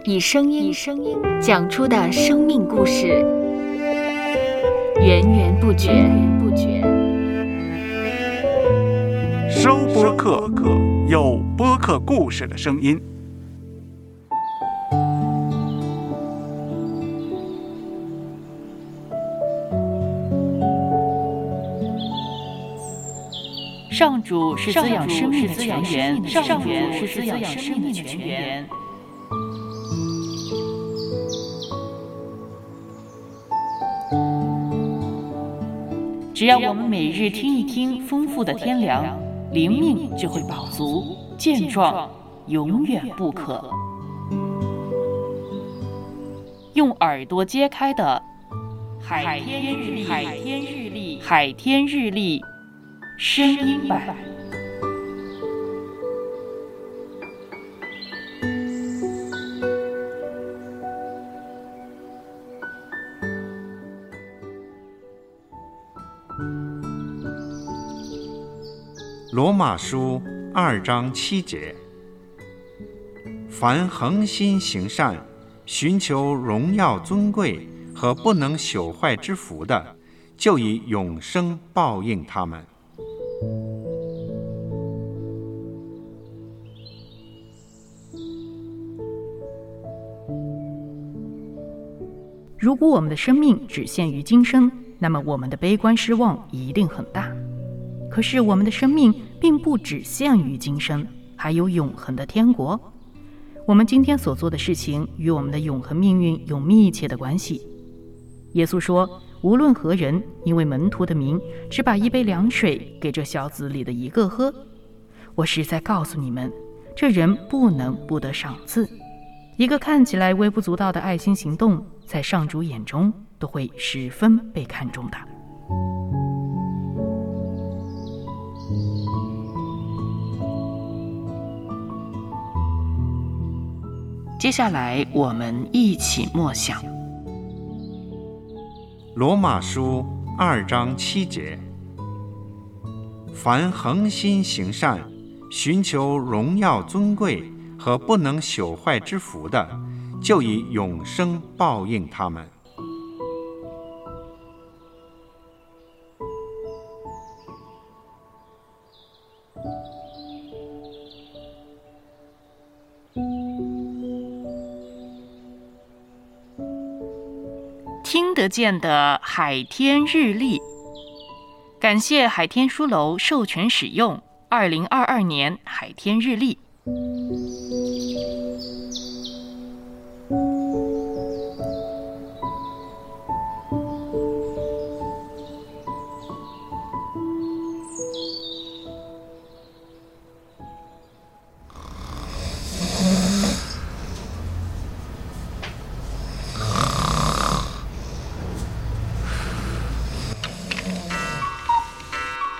以声音讲出的生命故事，源源不绝。 收播客，有播客故事的声音。 上主是滋养生命的泉源，上主是滋养生命的泉源。只要我们每日听一听丰富的天粮，灵命就会饱足健壮，永远不渴。用耳朵揭开的海天日历声音版。 罗马书2章7节，凡恒心行善，寻求荣耀尊贵和不能朽坏之福的，就以永生报应他们。 如果我们的生命只限于今生，那么我们的悲观失望一定很大。可是我们的生命并不只限于今生，还有永恒的天国。我们今天所做的事情与我们的永恒命运有密切的关系。耶稣说，无论何人因为门徒的名只把一杯凉水给这小子里的一个喝，我实在告诉你们，这人不能不得赏赐。一个看起来微不足道的爱心行动，在上主眼中都会十分被看重的。接下来我们一起默想罗马书2章7节，凡恒心行善，寻求荣耀尊贵和不能朽坏之福的，就以永生报应他们。 听得见的海天日历，感谢海天书楼授权使用2022年海天日历。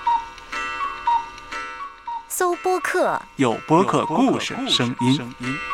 搜播客， 有播客故事声音。